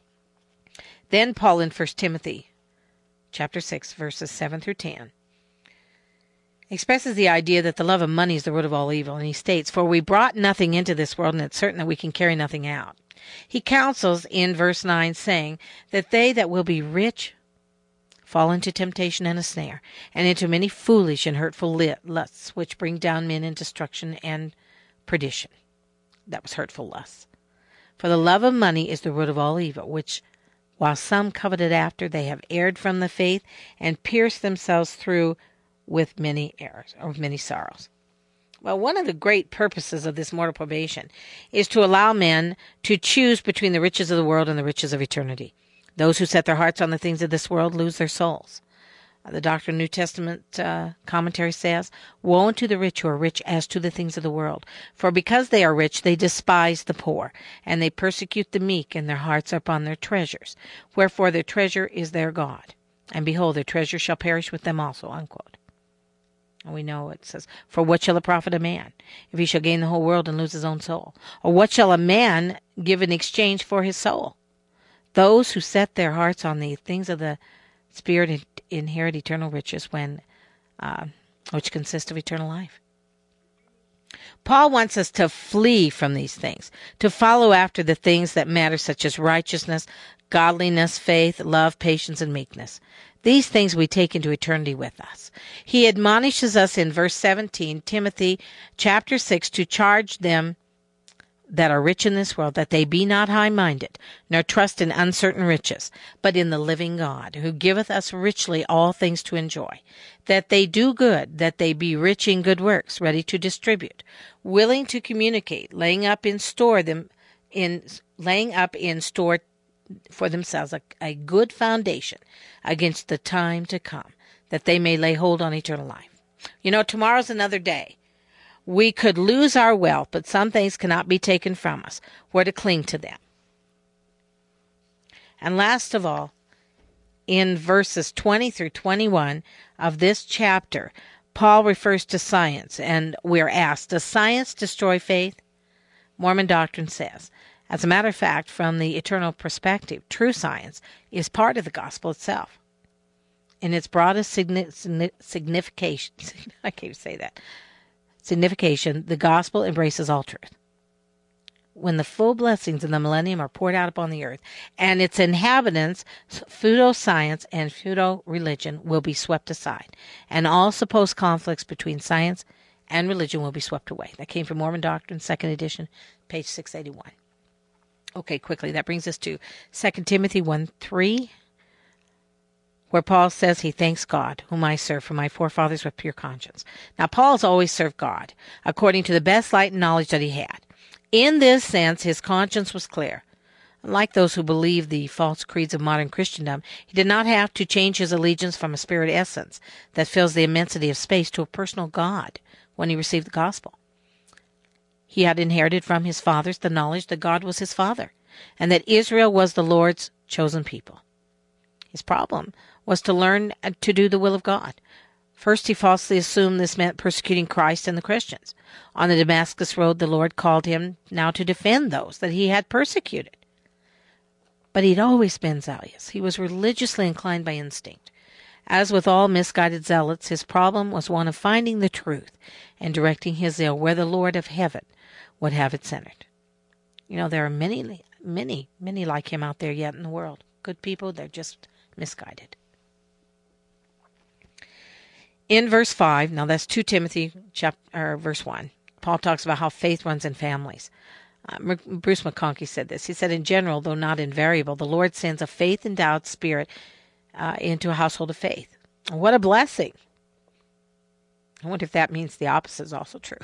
Then Paul in 1 Timothy chapter 6, verses 7 through 10, expresses the idea that the love of money is the root of all evil, and he states, for we brought nothing into this world, and it's certain that we can carry nothing out. He counsels in verse 9, saying that they that will be rich fall into temptation and a snare, and into many foolish and hurtful lusts, which bring down men in destruction and perdition. That was hurtful lusts. For the love of money is the root of all evil, which, while some coveted after, they have erred from the faith, and pierced themselves through with many errors, or with many sorrows. Well, one of the great purposes of this mortal probation is to allow men to choose between the riches of the world and the riches of eternity. Those who set their hearts on the things of this world lose their souls. The Doctrine and New Testament commentary says, woe unto the rich who are rich as to the things of the world. For because they are rich, they despise the poor, and they persecute the meek, and their hearts are upon their treasures. Wherefore their treasure is their God. And behold, their treasure shall perish with them also, unquote. And we know it says, for what shall it profit a man, if he shall gain the whole world and lose his own soul? Or what shall a man give in exchange for his soul? Those who set their hearts on the things of the Spirit inherit eternal riches, which consist of eternal life. Paul wants us to flee from these things, to follow after the things that matter, such as righteousness, godliness, faith, love, patience, and meekness. These things we take into eternity with us. He admonishes us in verse 17, Timothy chapter 6, to charge them that are rich in this world, that they be not high-minded, nor trust in uncertain riches, but in the living God, who giveth us richly all things to enjoy, that they do good, that they be rich in good works, ready to distribute, willing to communicate, laying up in store for themselves a good foundation against the time to come, that they may lay hold on eternal life. You know, tomorrow's another day. We could lose our wealth, but some things cannot be taken from us. We're to cling to them. And last of all, in verses 20 through 21 of this chapter, Paul refers to science, and we're asked, does science destroy faith? Mormon doctrine says, as a matter of fact, from the eternal perspective, true science is part of the gospel itself. In its broadest signification, I can't say that, signification, the gospel embraces all truth. When the full blessings of the millennium are poured out upon the earth, and its inhabitants, pseudoscience and pseudo-religion will be swept aside, and all supposed conflicts between science and religion will be swept away. That came from Mormon Doctrine, 2nd edition, page 681. Okay, quickly, that brings us to 2 Timothy 1:3, where Paul says he thanks God, whom I serve, for my forefathers with pure conscience. Now, Paul's always served God, according to the best light and knowledge that he had. In this sense, his conscience was clear. Unlike those who believe the false creeds of modern Christendom, he did not have to change his allegiance from a spirit essence that fills the immensity of space to a personal God when he received the gospel. He had inherited from his fathers the knowledge that God was his father, and that Israel was the Lord's chosen people. His problem was to learn to do the will of God. First, he falsely assumed this meant persecuting Christ and the Christians. On the Damascus road, the Lord called him now to defend those that he had persecuted. But he'd always been zealous. He was religiously inclined by instinct. As with all misguided zealots, his problem was one of finding the truth and directing his zeal where the Lord of heaven would have it centered. You know, there are many like him out there yet in the world. Good people, they're just misguided. In verse 5, now that's 2 Timothy verse 1, Paul talks about how faith runs in families. Bruce McConkie said this. He said, in general, though not invariable, the Lord sends a faith-endowed spirit into a household of faith. What a blessing. I wonder if that means the opposite is also true.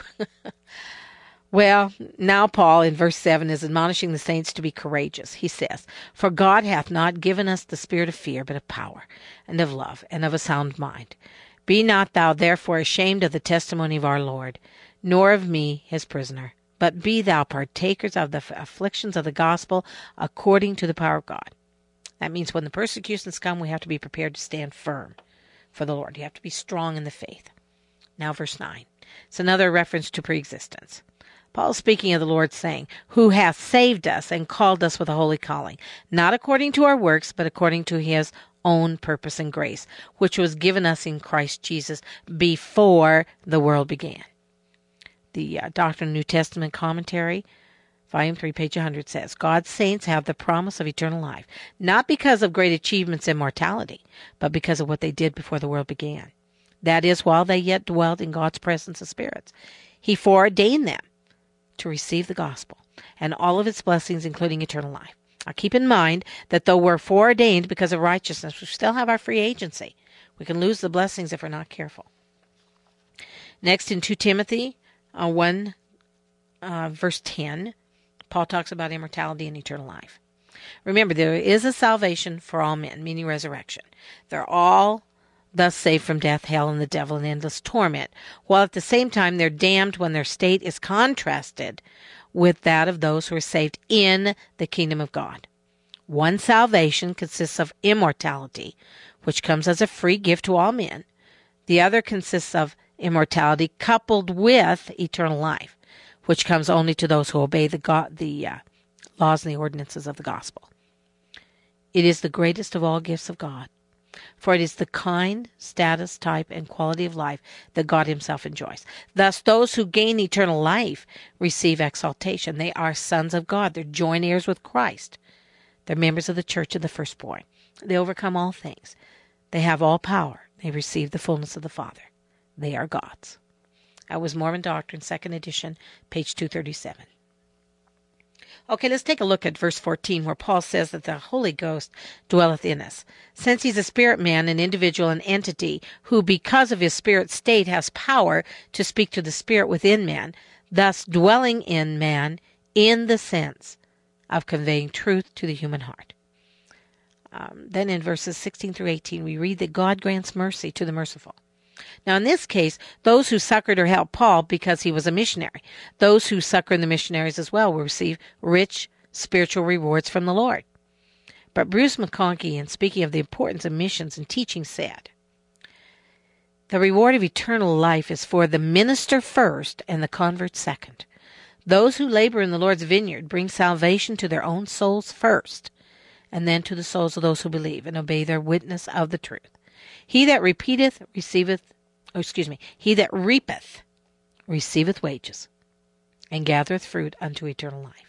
Well, now Paul in verse 7 is admonishing the saints to be courageous. He says, for God hath not given us the spirit of fear, but of power, and of love, and of a sound mind. Be not thou therefore ashamed of the testimony of our Lord, nor of me his prisoner, but be thou partakers of the afflictions of the gospel according to the power of God. That means when the persecutions come, we have to be prepared to stand firm for the Lord. You have to be strong in the faith. Now verse 9. It's another reference to preexistence. Paul is speaking of the Lord, saying, who hath saved us and called us with a holy calling, not according to our works, but according to his own purpose and grace, which was given us in Christ Jesus before the world began. The Doctrine and New Testament Commentary, Volume 3, page 100 says, God's saints have the promise of eternal life, not because of great achievements in mortality, but because of what they did before the world began. That is, while they yet dwelt in God's presence of spirits. He foreordained them to receive the gospel and all of its blessings, including eternal life. Now keep in mind that though we're foreordained because of righteousness, we still have our free agency. We can lose the blessings if we're not careful. Next, in 2 Timothy 1, verse 10, Paul talks about immortality and eternal life. Remember, there is a salvation for all men, meaning resurrection. They're all thus saved from death, hell, and the devil and endless torment, while at the same time they're damned when their state is contrasted with that of those who are saved in the kingdom of God. One salvation consists of immortality, which comes as a free gift to all men. The other consists of immortality coupled with eternal life, which comes only to those who obey the laws and the ordinances of the gospel. It is the greatest of all gifts of God, for it is the kind, status, type, and quality of life that God himself enjoys. Thus, those who gain eternal life receive exaltation. They are sons of God. They're joint heirs with Christ. They're members of the church of the firstborn. They overcome all things. They have all power. They receive the fullness of the Father. They are God's. That was Mormon Doctrine, 2nd edition, page 237. Okay, let's take a look at verse 14, where Paul says that the Holy Ghost dwelleth in us. Since he's a spirit man, an individual, an entity, who because of his spirit state has power to speak to the spirit within man, thus dwelling in man in the sense of conveying truth to the human heart. Then in verses 16 through 18, we read that God grants mercy to the merciful. Now, in this case, those who succored or helped Paul because he was a missionary. Those who succored the missionaries as well will receive rich spiritual rewards from the Lord. But Bruce McConkie, in speaking of the importance of missions and teaching, said, "The reward of eternal life is for the minister first and the convert second. Those who labor in the Lord's vineyard bring salvation to their own souls first, and then to the souls of those who believe and obey their witness of the truth. He that reapeth receiveth wages, and gathereth fruit unto eternal life."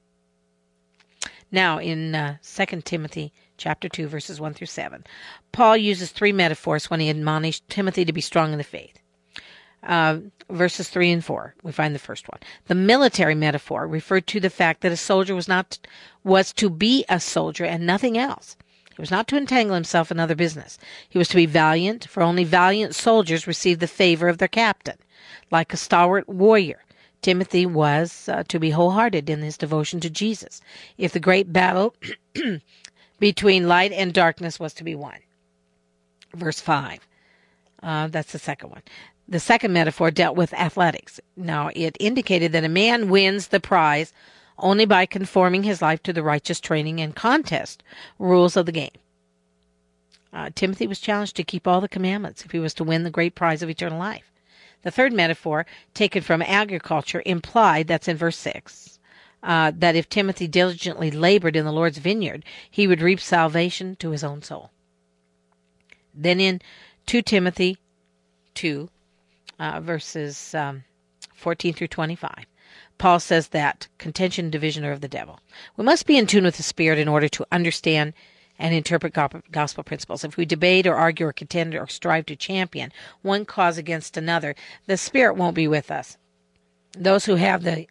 Now, in 2 Timothy chapter 2, verses 1 through 7, Paul uses three metaphors when he admonished Timothy to be strong in the faith. Verses 3 and 4, we find the first one. The military metaphor referred to the fact that a soldier was to be a soldier and nothing else. He was not to entangle himself in other business. He was to be valiant, for only valiant soldiers receive the favor of their captain. Like a stalwart warrior, Timothy was to be wholehearted in his devotion to Jesus, if the great battle between light and darkness was to be won. Verse 5, that's the second one. The second metaphor dealt with athletics. Now, it indicated that a man wins the prize only by conforming his life to the righteous training and contest rules of the game. Timothy was challenged to keep all the commandments if he was to win the great prize of eternal life. The third metaphor, taken from agriculture, implied, that's in verse 6, that if Timothy diligently labored in the Lord's vineyard, he would reap salvation to his own soul. Then in 2 Timothy 2, verses 14 through 25, Paul says that contention and division are of the devil. We must be in tune with the Spirit in order to understand and interpret gospel principles. If we debate or argue or contend or strive to champion one cause against another, the Spirit won't be with us. Those who have the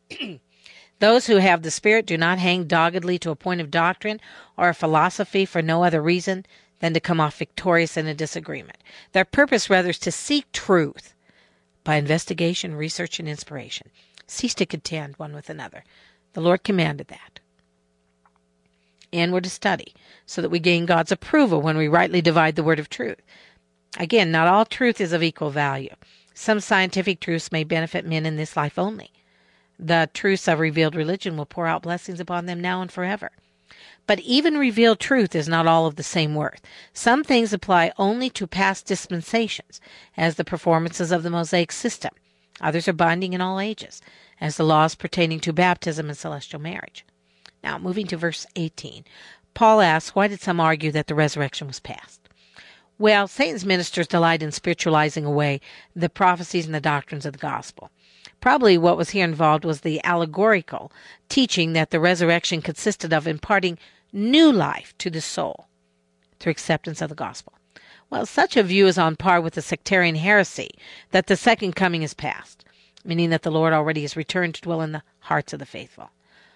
Spirit do not hang doggedly to a point of doctrine or a philosophy for no other reason than to come off victorious in a disagreement. Their purpose, rather, is to seek truth by investigation, research, and inspiration. Cease to contend one with another. The Lord commanded that. And we're to study so that we gain God's approval when we rightly divide the word of truth. Again, not all truth is of equal value. Some scientific truths may benefit men in this life only. The truths of revealed religion will pour out blessings upon them now and forever. But even revealed truth is not all of the same worth. Some things apply only to past dispensations, as the performances of the Mosaic system. Others are binding in all ages, as the laws pertaining to baptism and celestial marriage. Now, moving to verse 18, Paul asks, why did some argue that the resurrection was past? Well, Satan's ministers delight in spiritualizing away the prophecies and the doctrines of the gospel. Probably what was here involved was the allegorical teaching that the resurrection consisted of imparting new life to the soul through acceptance of the gospel. Well, such a view is on par with the sectarian heresy that the second coming is past, meaning that the Lord already has returned to dwell in the hearts of the faithful.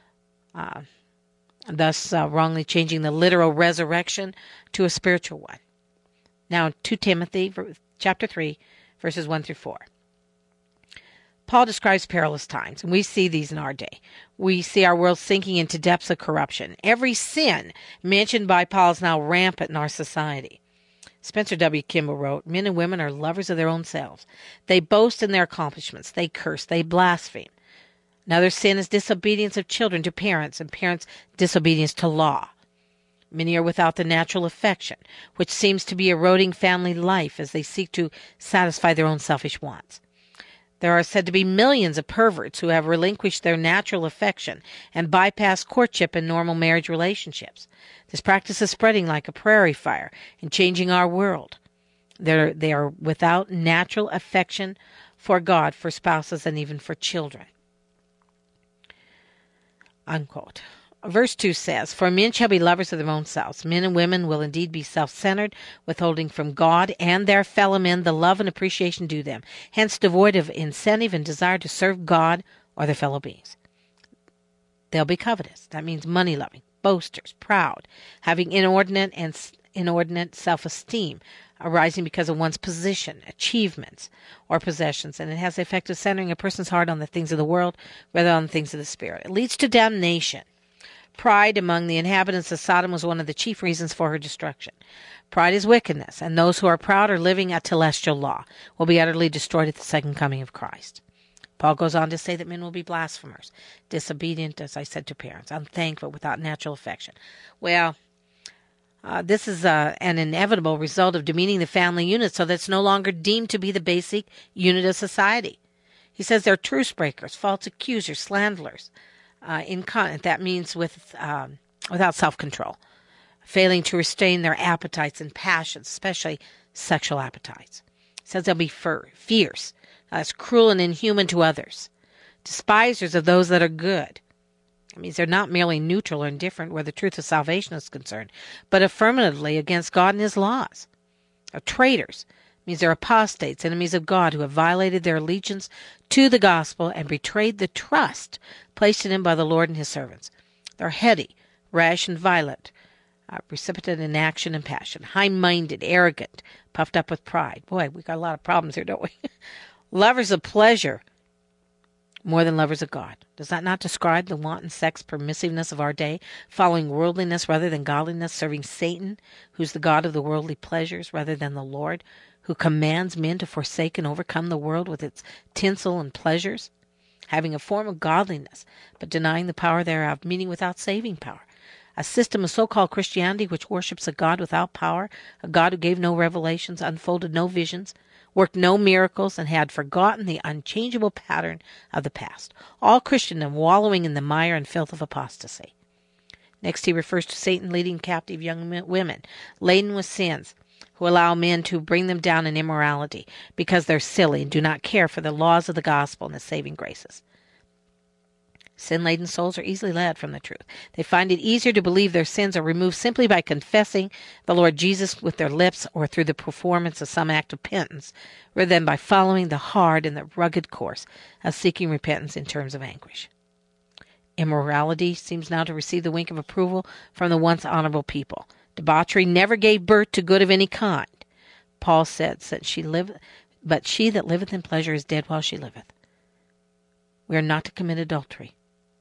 Thus wrongly changing the literal resurrection to a spiritual one. Now, 2 Timothy chapter 3, verses 1 through 4. Paul describes perilous times, and we see these in our day. We see our world sinking into depths of corruption. Every sin mentioned by Paul is now rampant in our society. Spencer W. Kimball wrote, "Men and women are lovers of their own selves. They boast in their accomplishments. They curse. They blaspheme. Another sin is disobedience of children to parents, and parents' disobedience to law. Many are without the natural affection, which seems to be eroding family life as they seek to satisfy their own selfish wants. There are said to be millions of perverts who have relinquished their natural affection and bypassed courtship and normal marriage relationships. This practice is spreading like a prairie fire and changing our world. They are without natural affection for God, for spouses, and even for children." Unquote. Verse 2 says, "For men shall be lovers of their own selves. Men and women will indeed be self-centered, withholding from God and their fellow men the love and appreciation due them, hence devoid of incentive and desire to serve God or their fellow beings. They'll be covetous. That means money-loving, boasters, proud, having inordinate self-esteem, arising because of one's position, achievements, or possessions, and it has the effect of centering a person's heart on the things of the world rather than on the things of the Spirit. It leads to damnation. Pride among the inhabitants of Sodom was one of the chief reasons for her destruction. Pride is wickedness, and those who are proud are living a telestial law, will be utterly destroyed at the second coming of Christ. Paul goes on to say that men will be blasphemers, disobedient, as I said, to parents, unthankful, without natural affection. Well, this is an inevitable result of demeaning the family unit so that it's no longer deemed to be the basic unit of society. He says they're truce breakers, false accusers, slanderers, incontinent. That means without self-control, failing to restrain their appetites and passions, especially sexual appetites. He says they'll be fierce, as cruel and inhuman to others, despisers of those that are good. It means they're not merely neutral or indifferent where the truth of salvation is concerned, but affirmatively against God and his laws. Traitors means they're apostates, enemies of God, who have violated their allegiance to the gospel and betrayed the trust placed in him by the Lord and his servants. They're heady, rash, and violent, precipitate in action and passion, high-minded, arrogant, puffed up with pride. Boy, we got a lot of problems here, don't we? Lovers of pleasure more than lovers of God. Does that not describe the wanton sex permissiveness of our day, following worldliness rather than godliness, serving Satan, who's the god of the worldly pleasures, rather than the Lord, who commands men to forsake and overcome the world with its tinsel and pleasures, having a form of godliness, but denying the power thereof, meaning without saving power? A system of so-called Christianity which worships a God without power, a God who gave no revelations, unfolded no visions, worked no miracles, and had forgotten the unchangeable pattern of the past. All Christendom wallowing in the mire and filth of apostasy. Next, he refers to Satan leading captive young women, laden with sins, who allow men to bring them down in immorality because they're silly and do not care for the laws of the gospel and the saving graces. Sin-laden souls are easily led from the truth. They find it easier to believe their sins are removed simply by confessing the Lord Jesus with their lips or through the performance of some act of penance, rather than by following the hard and the rugged course of seeking repentance in terms of anguish. Immorality seems now to receive the wink of approval from the once honorable people. Debauchery never gave birth to good of any kind. Paul said, but she that liveth in pleasure is dead while she liveth. We are not to commit adultery.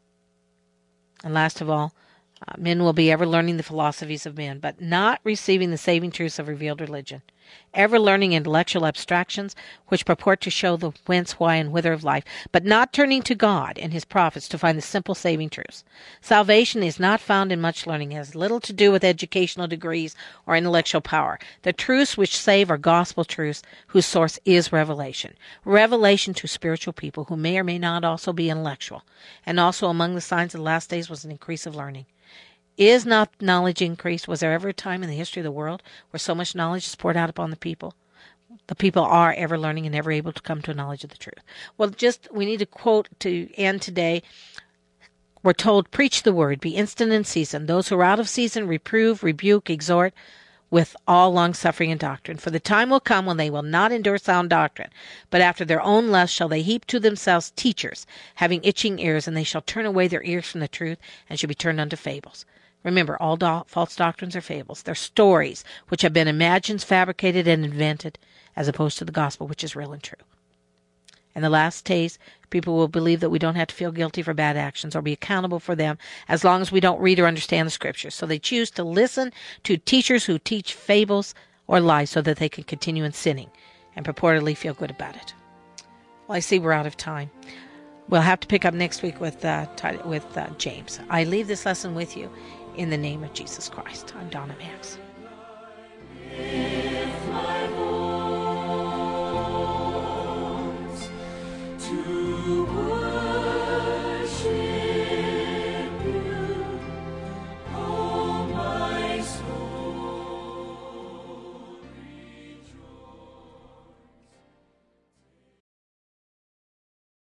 And last of all, men will be ever learning the philosophies of men, but not receiving the saving truths of revealed religion. Ever learning intellectual abstractions which purport to show the whence, why, and whither of life, but not turning to God and his prophets to find the simple saving truths. Salvation is not found in much learning. It has little to do with educational degrees or intellectual power. The truths which save are gospel truths whose source is revelation. Revelation to spiritual people who may or may not also be intellectual. And also among the signs of the last days was an increase of learning. Is not knowledge increased? Was there ever a time in the history of the world where so much knowledge is poured out upon the people? The people are ever learning and ever able to come to a knowledge of the truth. Well, we need a quote to end today. We're told, preach the word, be instant in season. Those who are out of season, reprove, rebuke, exhort with all longsuffering and doctrine. For the time will come when they will not endure sound doctrine, but after their own lust shall they heap to themselves teachers, having itching ears, and they shall turn away their ears from the truth, and shall be turned unto fables. Remember, all false doctrines are fables. They're stories which have been imagined, fabricated, and invented, as opposed to the gospel, which is real and true. In the last days, people will believe that we don't have to feel guilty for bad actions or be accountable for them as long as we don't read or understand the scriptures. So they choose to listen to teachers who teach fables or lies so that they can continue in sinning and purportedly feel good about it. Well, I see we're out of time. We'll have to pick up next week with James. I leave this lesson with you in the name of Jesus Christ. I'm Donna Max.